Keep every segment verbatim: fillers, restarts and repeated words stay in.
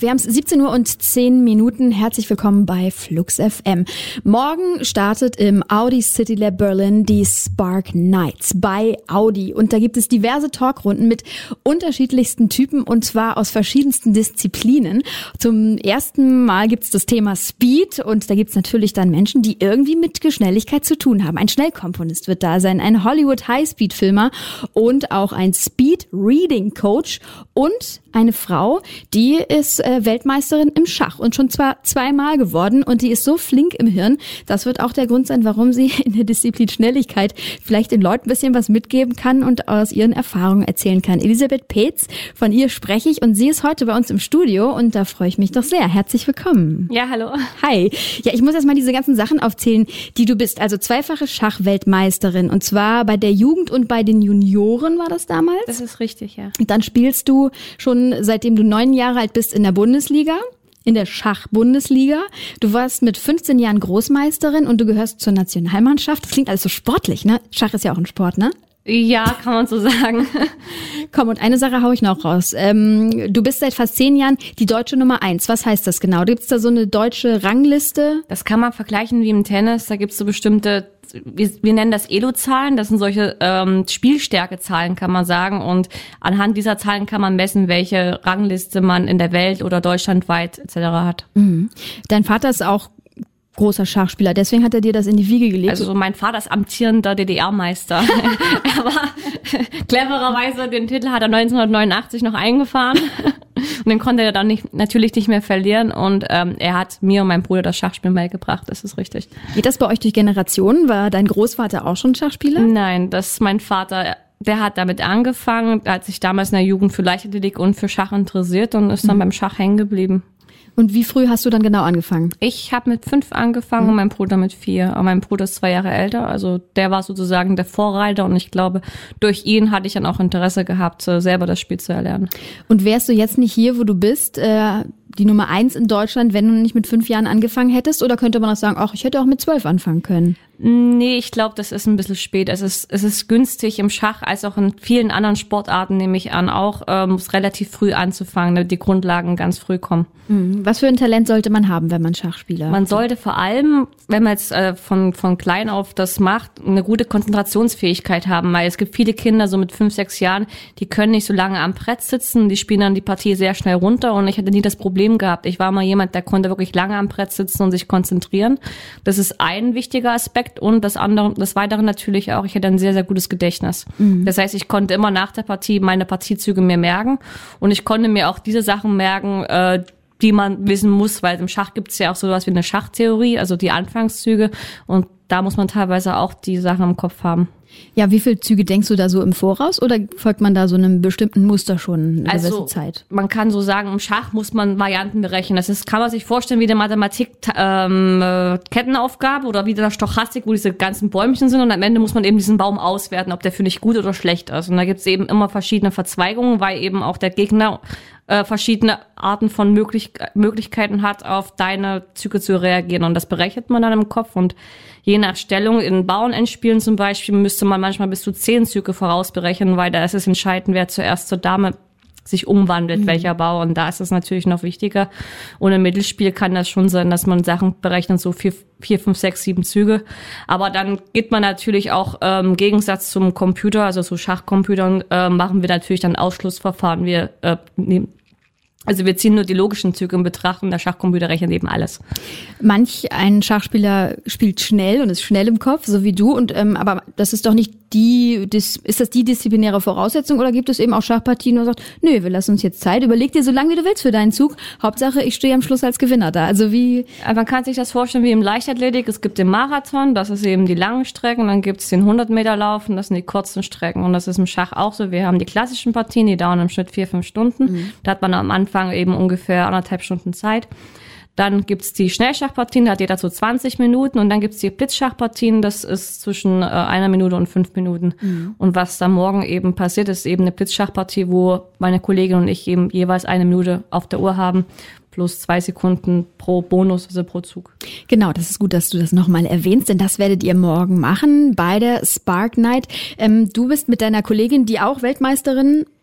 Wir haben es siebzehn Uhr und zehn Minuten. Herzlich willkommen bei Flux F M. Morgen startet im Audi City Lab Berlin die Spark Nights bei Audi. Und da gibt es diverse Talkrunden mit unterschiedlichsten Typen und zwar aus verschiedensten Disziplinen. Zum ersten Mal gibt es das Thema Speed und da gibt es natürlich dann Menschen, die irgendwie mit Geschwindigkeit zu tun haben. Ein Schnellkomponist wird da sein, ein Hollywood High-Speed-Filmer und auch ein Speed-Reading-Coach und eine Frau, die ist äh, Weltmeisterin im Schach und schon zwar zweimal geworden und die ist so flink im Hirn. Das wird auch der Grund sein, warum sie in der Disziplin Schnelligkeit vielleicht den Leuten ein bisschen was mitgeben kann und aus ihren Erfahrungen erzählen kann. Elisabeth Peetz, von ihr spreche ich und sie ist heute bei uns im Studio und da freue ich mich doch sehr. Herzlich willkommen. Ja, hallo. Hi. Ja, ich muss erst mal diese ganzen Sachen aufzählen, die du bist. Also zweifache Schachweltmeisterin und zwar bei der Jugend und bei den Junioren war das damals? Das ist richtig, ja. Dann spielst du schon seitdem du neun Jahre alt bist in der Bundesliga, in der Schachbundesliga. Du warst mit fünfzehn Jahren Großmeisterin und du gehörst zur Nationalmannschaft. Das klingt alles so sportlich, ne? Schach ist ja auch ein Sport, ne? Ja, kann man so sagen. Komm, und eine Sache hau ich noch raus. Ähm, du bist seit fast zehn Jahren die deutsche Nummer eins. Was heißt das genau? Gibt's da so eine deutsche Rangliste? Das kann man vergleichen wie im Tennis. Da gibt's so bestimmte, wir, wir nennen das Elo-Zahlen. Das sind solche ähm, Spielstärke-Zahlen, kann man sagen. Und anhand dieser Zahlen kann man messen, welche Rangliste man in der Welt oder deutschlandweit et cetera hat. Mhm. Dein Vater ist auch großer Schachspieler, deswegen hat er dir das in die Wiege gelegt. Also mein Vater ist amtierender D D R-Meister. Aber clevererweise den Titel hat er neunzehnhundertneunundachtzig noch eingefahren. Und den konnte er dann nicht, natürlich nicht mehr verlieren. Und ähm, er hat mir und meinem Bruder das Schachspielen beigebracht, das ist richtig. Geht das bei euch durch Generationen? War dein Großvater auch schon Schachspieler? Nein, das ist mein Vater. Der hat damit angefangen, er hat sich damals in der Jugend für Leichtathletik und für Schach interessiert und ist dann mhm. beim Schach hängen geblieben. Und wie früh hast du dann genau angefangen? Ich habe mit fünf angefangen mhm. und mein Bruder mit vier. Aber mein Bruder ist zwei Jahre älter, also der war sozusagen der Vorreiter und ich glaube, durch ihn hatte ich dann auch Interesse gehabt, selber das Spiel zu erlernen. Und wärst du jetzt nicht hier, wo du bist, äh, die Nummer eins in Deutschland, wenn du nicht mit fünf Jahren angefangen hättest? Oder könnte man auch sagen, ach, ich hätte auch mit zwölf anfangen können? Nee, ich glaube, das ist ein bisschen spät. Es ist, es ist günstig im Schach, als auch in vielen anderen Sportarten, nehme ich an, auch ähm, relativ früh anzufangen, damit die Grundlagen ganz früh kommen. Was für ein Talent sollte man haben, wenn man Schachspieler Man sollte vor allem, wenn man jetzt äh, von von klein auf das macht, eine gute Konzentrationsfähigkeit haben, weil es gibt viele Kinder so mit fünf, sechs Jahren, die können nicht so lange am Brett sitzen, die spielen dann die Partie sehr schnell runter und ich hatte nie das Problem gehabt. Ich war mal jemand, der konnte wirklich lange am Brett sitzen und sich konzentrieren. Das ist ein wichtiger Aspekt und das andere, das Weitere natürlich auch, ich hatte ein sehr, sehr gutes Gedächtnis. Mhm. Das heißt, ich konnte immer nach der Partie meine Partiezüge mir merken und ich konnte mir auch diese Sachen merken, äh, die man wissen muss, weil im Schach gibt es ja auch sowas wie eine Schachtheorie, also die Anfangszüge und da muss man teilweise auch die Sachen im Kopf haben. Ja, wie viele Züge denkst du da so im Voraus oder folgt man da so einem bestimmten Muster schon eine also, gewisse Zeit? Man kann so sagen, im Schach muss man Varianten berechnen. Das ist, kann man sich vorstellen wie der Mathematik ähm, äh, Kettenaufgabe oder wie der Stochastik, wo diese ganzen Bäumchen sind und am Ende muss man eben diesen Baum auswerten, ob der für dich gut oder schlecht ist. Und da gibt es eben immer verschiedene Verzweigungen, weil eben auch der Gegner äh, verschiedene Arten von möglich Möglichkeiten hat, auf deine Züge zu reagieren. Und das berechnet man dann im Kopf und je nach Stellung in Bauernendspielen zum Beispiel müsste man manchmal bis zu zehn Züge vorausberechnen, weil da ist es entscheidend, wer zuerst zur Dame sich umwandelt, mhm. welcher Bau. Und da ist es natürlich noch wichtiger. Und im Mittelspiel kann das schon sein, dass man Sachen berechnet, so vier, vier fünf, sechs, sieben Züge. Aber dann geht man natürlich auch ähm, im Gegensatz zum Computer, also so Schachcomputern, äh, machen wir natürlich dann Ausschlussverfahren. Wir äh, nehmen Also wir ziehen nur die logischen Züge in Betracht und der Schachcomputer rechnet eben alles. Manch ein Schachspieler spielt schnell und ist schnell im Kopf, so wie du. Und ähm, aber das ist doch nicht die, das, ist das die disziplinäre Voraussetzung oder gibt es eben auch Schachpartien, wo man sagt, nö, wir lassen uns jetzt Zeit, überleg dir so lange wie du willst für deinen Zug. Hauptsache, ich stehe am Schluss als Gewinner da. Also wie? Man kann sich das vorstellen wie im Leichtathletik. Es gibt den Marathon, das ist eben die langen Strecken. Dann gibt es den hundert Meter Laufen, das sind die kurzen Strecken. Und das ist im Schach auch so. Wir haben die klassischen Partien, die dauern im Schnitt vier, fünf Stunden. Mhm. Da hat man am Anfang eben ungefähr anderthalb Stunden Zeit. Dann gibt's die Schnellschachpartien, da hat jeder so zwanzig Minuten. Und dann gibt's die Blitzschachpartien, das ist zwischen äh, einer Minute und fünf Minuten. Mhm. Und was da morgen eben passiert, ist eben eine Blitzschachpartie, wo meine Kollegin und ich eben jeweils eine Minute auf der Uhr haben, plus zwei Sekunden pro Bonus, also pro Zug. Genau, das ist gut, dass du das nochmal erwähnst, denn das werdet ihr morgen machen bei der Spark Night. Ähm, du bist mit deiner Kollegin, die auch Weltmeisterin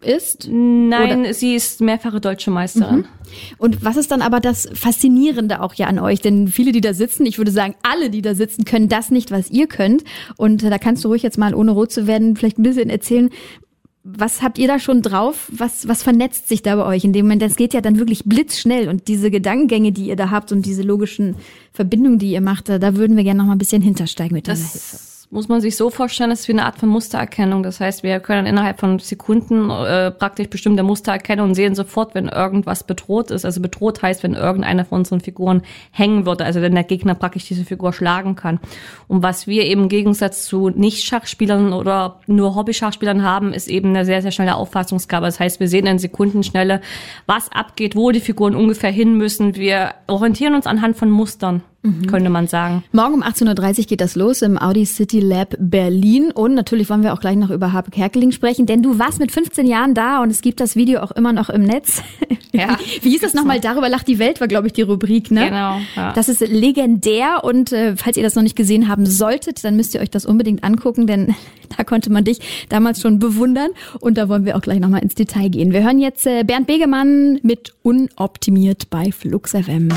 ist? Nein, Oder? sie ist mehrfache deutsche Meisterin. Mhm. Und was ist dann aber das Faszinierende auch ja an euch? Denn viele, die da sitzen, ich würde sagen, alle, die da sitzen, können das nicht, was ihr könnt. Und da kannst du ruhig jetzt mal, ohne rot zu werden, vielleicht ein bisschen erzählen, was habt ihr da schon drauf? Was, was vernetzt sich da bei euch in dem Moment? Das geht ja dann wirklich blitzschnell. Und diese Gedankengänge, die ihr da habt und diese logischen Verbindungen, die ihr macht, da, da würden wir gerne noch mal ein bisschen hintersteigen mit dieser Hilfe. Muss man sich so vorstellen, das ist wie eine Art von Mustererkennung. Das heißt, wir können innerhalb von Sekunden äh, praktisch bestimmte Muster erkennen und sehen sofort, wenn irgendwas bedroht ist. Also bedroht heißt, wenn irgendeine von unseren Figuren hängen würde, also wenn der Gegner praktisch diese Figur schlagen kann. Und was wir eben im Gegensatz zu Nicht-Schachspielern oder nur Hobby-Schachspielern haben, ist eben eine sehr, sehr schnelle Auffassungsgabe. Das heißt, wir sehen in Sekundenschnelle, was abgeht, wo die Figuren ungefähr hin müssen. Wir orientieren uns anhand von Mustern. Mhm. Könnte man sagen. Morgen um achtzehn Uhr dreißig geht das los im Audi City Lab Berlin. Und natürlich wollen wir auch gleich noch über Harpe Kerkeling sprechen, denn du warst mit fünfzehn Jahren da und es gibt das Video auch immer noch im Netz. Ja. Wie hieß das nochmal? Darüber lacht die Welt war, glaube ich, die Rubrik, ne? Genau. Ja. Das ist legendär und äh, falls ihr das noch nicht gesehen haben solltet, dann müsst ihr euch das unbedingt angucken, denn da konnte man dich damals schon bewundern und da wollen wir auch gleich nochmal ins Detail gehen. Wir hören jetzt äh, Bernd Begemann mit Unoptimiert bei Flux F M.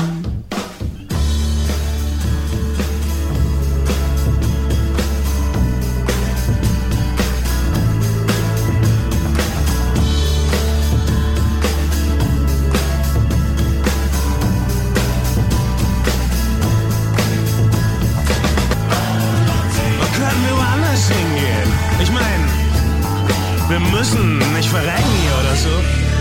Wir müssen nicht verrecken hier oder so.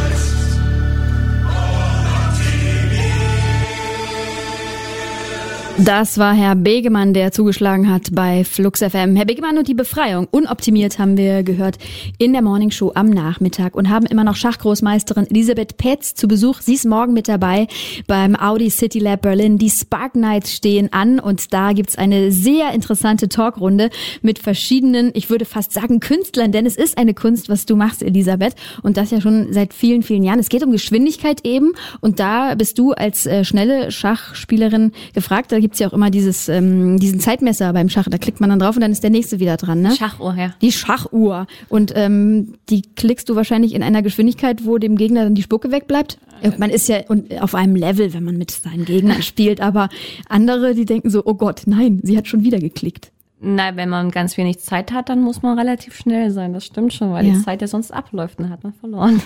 Das war Herr Begemann, der zugeschlagen hat bei Flux F M. Herr Begemann und die Befreiung. Unoptimiert haben wir gehört in der Morningshow am Nachmittag und haben immer noch Schachgroßmeisterin Elisabeth Petz zu Besuch. Sie ist morgen mit dabei beim Audi City Lab Berlin. Die Spark Nights stehen an und da gibt's eine sehr interessante Talkrunde mit verschiedenen, ich würde fast sagen Künstlern, denn es ist eine Kunst, was du machst, Elisabeth. Und das ja schon seit vielen, vielen Jahren. Es geht um Geschwindigkeit eben und da bist du als äh, schnelle Schachspielerin gefragt. Da gibt's ja auch immer dieses ähm, diesen Zeitmesser beim Schach. Da klickt man dann drauf und dann ist der nächste wieder dran, ne? Schachuhr, ja. Die Schachuhr. Und ähm, die klickst du wahrscheinlich in einer Geschwindigkeit, wo dem Gegner dann die Spucke wegbleibt. Man ist ja auf einem Level, wenn man mit seinen Gegnern spielt. Aber andere, die denken so, oh Gott, nein, sie hat schon wieder geklickt. Na, wenn man ganz wenig Zeit hat, dann muss man relativ schnell sein. Das stimmt schon, weil ja. die Zeit ja sonst abläuft, dann hat man verloren.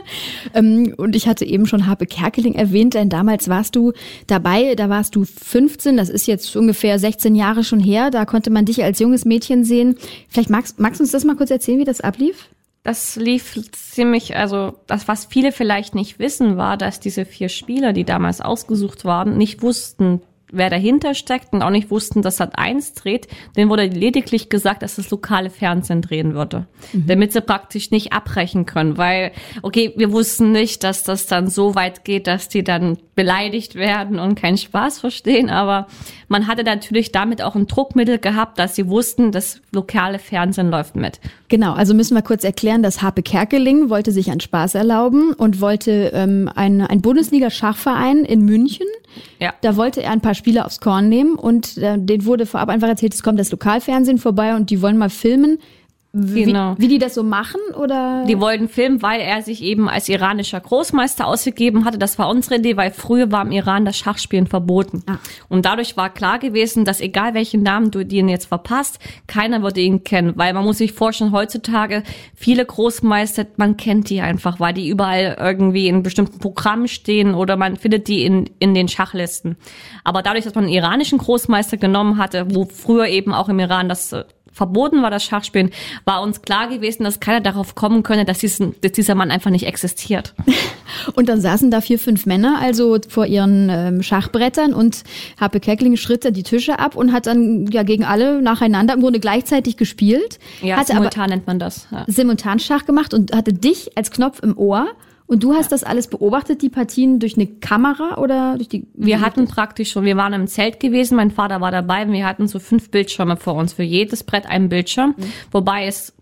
ähm, und ich hatte eben schon Harpe Kerkeling erwähnt, denn damals warst du dabei, da warst du fünfzehn, das ist jetzt ungefähr sechzehn Jahre schon her, da konnte man dich als junges Mädchen sehen. Vielleicht magst, magst du uns das mal kurz erzählen, wie das ablief? Das lief ziemlich, also das, was viele vielleicht nicht wissen, war, dass diese vier Spieler, die damals ausgesucht waren, nicht wussten, wer dahinter steckt und auch nicht wussten, dass Sat eins dreht, denen wurde lediglich gesagt, dass das lokale Fernsehen drehen würde, mhm. damit sie praktisch nicht abbrechen können, weil, okay, wir wussten nicht, dass das dann so weit geht, dass die dann beleidigt werden und keinen Spaß verstehen, aber man hatte natürlich damit auch ein Druckmittel gehabt, dass sie wussten, das lokale Fernsehen läuft mit. Genau, also müssen wir kurz erklären, dass Harpe Kerkeling wollte sich einen Spaß erlauben und wollte ähm, ein, ein Bundesliga-Schachverein in München. Ja. Da wollte er ein paar Spieler aufs Korn nehmen und äh, denen wurde vorab einfach erzählt, es kommt das Lokalfernsehen vorbei und die wollen mal filmen, wie, genau. wie die das so machen, oder? Die wollten filmen, weil er sich eben als iranischer Großmeister ausgegeben hatte. Das war unsere Idee, weil früher war im Iran das Schachspielen verboten. Ah. Und dadurch war klar gewesen, dass egal welchen Namen du dir jetzt verpasst, keiner würde ihn kennen. Weil man muss sich vorstellen, heutzutage viele Großmeister, man kennt die einfach, weil die überall irgendwie in bestimmten Programmen stehen oder man findet die in, in den Schachlisten. Aber dadurch, dass man einen iranischen Großmeister genommen hatte, wo früher eben auch im Iran das verboten war, das Schachspielen, war uns klar gewesen, dass keiner darauf kommen könne, dass, diesen, dass dieser Mann einfach nicht existiert. Und dann saßen da vier, fünf Männer also vor ihren ähm, Schachbrettern und Harpe Kerkeling schritt dann die Tische ab und hat dann ja gegen alle nacheinander im Grunde gleichzeitig gespielt. Ja, hatte simultan aber nennt man das. Ja. Simultan Schach gemacht und hatte dich als Knopf im Ohr. Und du hast ja. das alles beobachtet, die Partien, durch eine Kamera oder durch die... Wir hatten praktisch schon, wir waren im Zelt gewesen, mein Vater war dabei und wir hatten so fünf Bildschirme vor uns, für jedes Brett einen Bildschirm, mhm. wobei es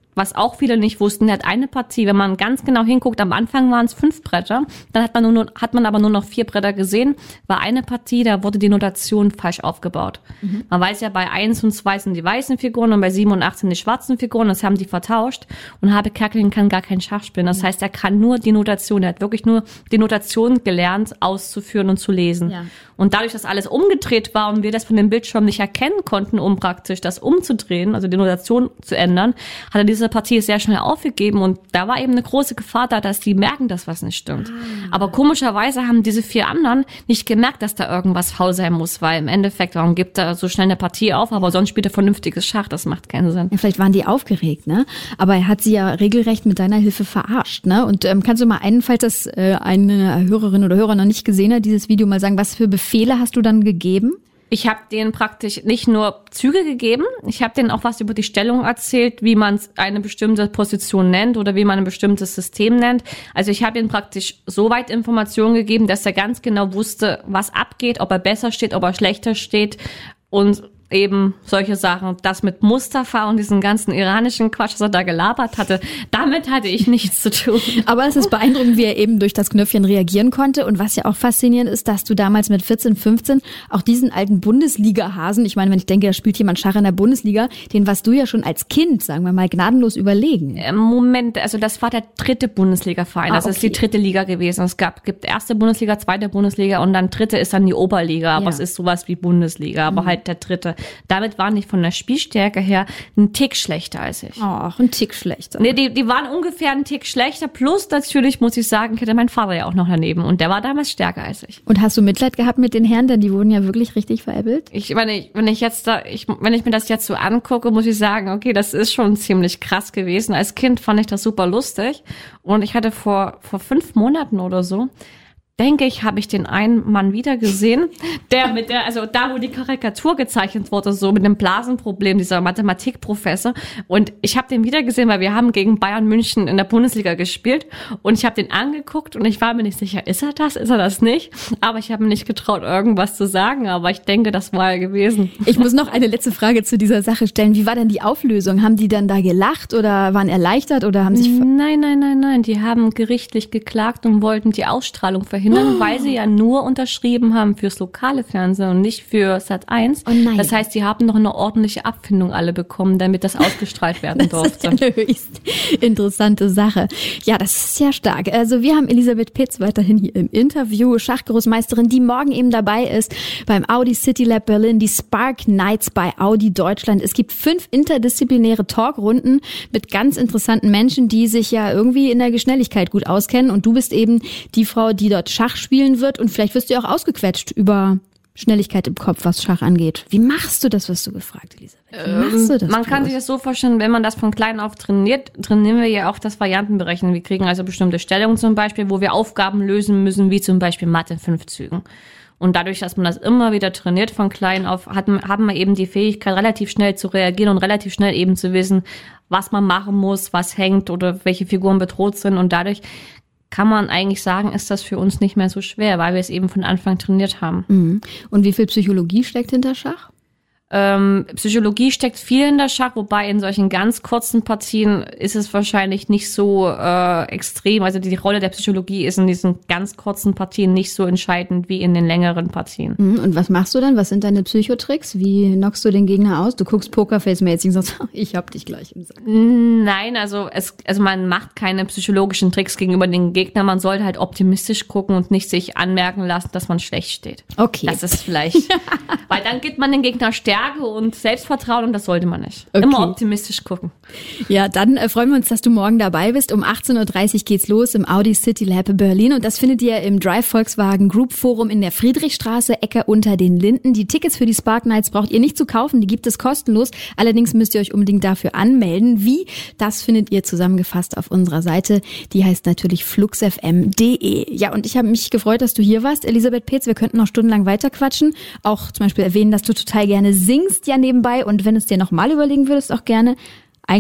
was auch viele nicht wussten, der hat eine Partie, wenn man ganz genau hinguckt, am Anfang waren es fünf Bretter, dann hat man nur, hat man aber nur noch vier Bretter gesehen, war eine Partie, da wurde die Notation falsch aufgebaut. Mhm. Man weiß ja, bei eins und zwei sind die weißen Figuren und bei sieben und acht sind die schwarzen Figuren, das haben die vertauscht und Habe Kerkeling kann gar kein Schach spielen. Das mhm. heißt, er kann nur die Notation, er hat wirklich nur die Notation gelernt, auszuführen und zu lesen. Ja. Und dadurch, dass alles umgedreht war und wir das von dem Bildschirm nicht erkennen konnten, um praktisch das umzudrehen, also die Notation zu ändern, hat er diese Partie sehr schnell aufgegeben und da war eben eine große Gefahr da, dass die merken, dass was nicht stimmt. Ah. Aber komischerweise haben diese vier anderen nicht gemerkt, dass da irgendwas faul sein muss, weil im Endeffekt, warum gibt er so schnell eine Partie auf, aber sonst spielt er vernünftiges Schach, das macht keinen Sinn. Ja, vielleicht waren die aufgeregt, ne? Aber er hat sie ja regelrecht mit deiner Hilfe verarscht, ne? Und ähm, kannst du mal einen, falls das äh, eine Hörerin oder Hörer noch nicht gesehen hat, dieses Video mal sagen, was für Befehle hast du dann gegeben? Ich habe denen praktisch nicht nur Züge gegeben, ich habe denen auch was über die Stellung erzählt, wie man eine bestimmte Position nennt oder wie man ein bestimmtes System nennt. Also ich habe ihnen praktisch so weit Informationen gegeben, dass er ganz genau wusste, was abgeht, ob er besser steht, ob er schlechter steht und eben solche Sachen. Das mit Mustafa und diesen ganzen iranischen Quatsch, was er da gelabert hatte, damit hatte ich nichts zu tun. Aber es ist beeindruckend, wie er eben durch das Knöpfchen reagieren konnte. Und was ja auch faszinierend ist, dass du damals mit vierzehn, fünfzehn auch diesen alten Bundesliga-Hasen, ich meine, wenn ich denke, da spielt jemand Schach in der Bundesliga, den warst du ja schon als Kind, sagen wir mal, gnadenlos überlegen. Moment, also das war der dritte Bundesliga-Verein. Ah, das okay. ist die dritte Liga gewesen. Es gab, gibt erste Bundesliga, zweite Bundesliga und dann dritte ist dann die Oberliga. Aber ja. es ist sowas wie Bundesliga, aber mhm. halt der dritte. Damit waren die von der Spielstärke her ein Tick schlechter als ich. Ach, ein Tick schlechter. Nee, die, die waren ungefähr ein Tick schlechter. Plus natürlich, muss ich sagen, hätte mein Vater ja auch noch daneben. Und der war damals stärker als ich. Und hast du Mitleid gehabt mit den Herren? Denn die wurden ja wirklich richtig veräppelt. Ich, wenn ich, wenn ich jetzt da, ich, wenn ich mir das jetzt so angucke, muss ich sagen, okay, das ist schon ziemlich krass gewesen. Als Kind fand ich das super lustig. Und ich hatte vor, vor fünf Monaten oder so, denke ich, habe ich den einen Mann wieder gesehen, der mit der, also da, wo die Karikatur gezeichnet wurde, so mit dem Blasenproblem, dieser Mathematikprofessor. Und ich habe den wieder gesehen, weil wir haben gegen Bayern München in der Bundesliga gespielt. Und ich habe den angeguckt und ich war mir nicht sicher, ist er das, ist er das nicht? Aber ich habe mir nicht getraut, irgendwas zu sagen. Aber ich denke, das war er gewesen. Ich muss noch eine letzte Frage zu dieser Sache stellen. Wie war denn die Auflösung? Haben die dann da gelacht oder waren erleichtert oder haben sich... Nein, nein, nein, nein. Die haben gerichtlich geklagt und wollten die Ausstrahlung verhindern. Weil sie ja nur unterschrieben haben fürs lokale Fernsehen und nicht für Sat eins. Oh nein. Das heißt, sie haben noch eine ordentliche Abfindung alle bekommen, damit das ausgestrahlt werden durfte. Das ist ja eine höchst interessante Sache. Ja, das ist ja stark. Also wir haben Elisabeth Pitz weiterhin hier im Interview, Schachgroßmeisterin, die morgen eben dabei ist beim Audi City Lab Berlin, die Spark Nights bei Audi Deutschland. Es gibt fünf interdisziplinäre Talkrunden mit ganz interessanten Menschen, die sich ja irgendwie in der Geschnelligkeit gut auskennen. Und du bist eben die Frau, die dort Schach spielen wird und vielleicht wirst du ja auch ausgequetscht über Schnelligkeit im Kopf, was Schach angeht. Wie machst du das, wirst du gefragt, Elisabeth? Wie machst du das? Man kann sich das so vorstellen, wenn man das von klein auf trainiert, trainieren wir ja auch das Variantenberechnen. Wir kriegen also bestimmte Stellungen zum Beispiel, wo wir Aufgaben lösen müssen, wie zum Beispiel Mathe in fünf Zügen. Und dadurch, dass man das immer wieder trainiert von klein auf, hat, haben wir eben die Fähigkeit, relativ schnell zu reagieren und relativ schnell eben zu wissen, was man machen muss, was hängt oder welche Figuren bedroht sind. Und dadurch kann man eigentlich sagen, ist das für uns nicht mehr so schwer, weil wir es eben von Anfang trainiert haben. Mhm. Und wie viel Psychologie steckt hinter Schach? Ähm, Psychologie steckt viel in der Schach, wobei in solchen ganz kurzen Partien ist es wahrscheinlich nicht so äh, extrem. Also die Rolle der Psychologie ist in diesen ganz kurzen Partien nicht so entscheidend wie in den längeren Partien. Mhm. Und was machst du dann? Was sind deine Psychotricks? Wie knockst du den Gegner aus? Du guckst Pokerface-mäßig und sagst, ich hab dich gleich im Sack. Nein, also es, also man macht keine psychologischen Tricks gegenüber den Gegnern. Man sollte halt optimistisch gucken und nicht sich anmerken lassen, dass man schlecht steht. Okay. Das ist vielleicht, weil dann gibt man den Gegner Stärke und Selbstvertrauen und das sollte man nicht. Okay. Immer optimistisch gucken. Ja, dann äh, freuen wir uns, dass du morgen dabei bist. Um achtzehn Uhr dreißig geht's los im Audi City Lab Berlin und das findet ihr im Drive Volkswagen Group Forum in der Friedrichstraße, Ecke unter den Linden. Die Tickets für die Spark Nights braucht ihr nicht zu kaufen, die gibt es kostenlos. Allerdings müsst ihr euch unbedingt dafür anmelden. Wie? Das findet ihr zusammengefasst auf unserer Seite. Die heißt natürlich fluxfm punkt de. Ja, und ich habe mich gefreut, dass du hier warst, Elisabeth Petz. Wir könnten noch stundenlang weiterquatschen. Auch zum Beispiel erwähnen, dass du total gerne singst ja nebenbei und wenn es dir nochmal überlegen würdest, auch gerne. Eigentlich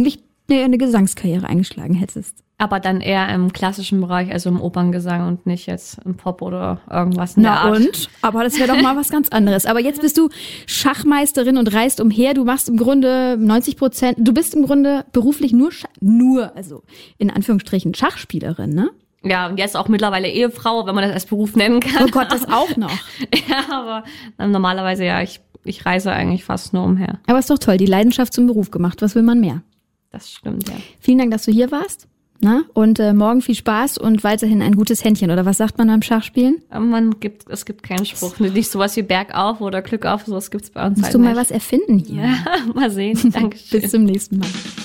nee, eine Gesangskarriere eingeschlagen hättest. Aber dann eher im klassischen Bereich, also im Operngesang und nicht jetzt im Pop oder irgendwas in der Na Art. und? Aber das wäre doch mal was ganz anderes. Aber jetzt bist du Schachmeisterin und reist umher. Du machst im Grunde neunzig Prozent, du bist im Grunde beruflich nur, Sch- nur, also in Anführungsstrichen Schachspielerin, ne? Ja, und jetzt auch mittlerweile Ehefrau, wenn man das als Beruf nennen kann. Oh Gott, das auch noch. Ja, aber ähm, normalerweise ja, ich, ich reise eigentlich fast nur umher. Aber ist doch toll, die Leidenschaft zum Beruf gemacht. Was will man mehr? Das stimmt, ja. Vielen Dank, dass du hier warst. Na? Und äh, morgen viel Spaß und weiterhin ein gutes Händchen. Oder was sagt man beim Schachspielen? Aber man gibt, es gibt keinen Spruch. Nicht sowas wie Bergauf oder Glück auf, sowas gibt's bei uns Musst halt du mal nicht. was erfinden hier. Ja, mal sehen. Dankeschön. Bis zum nächsten Mal.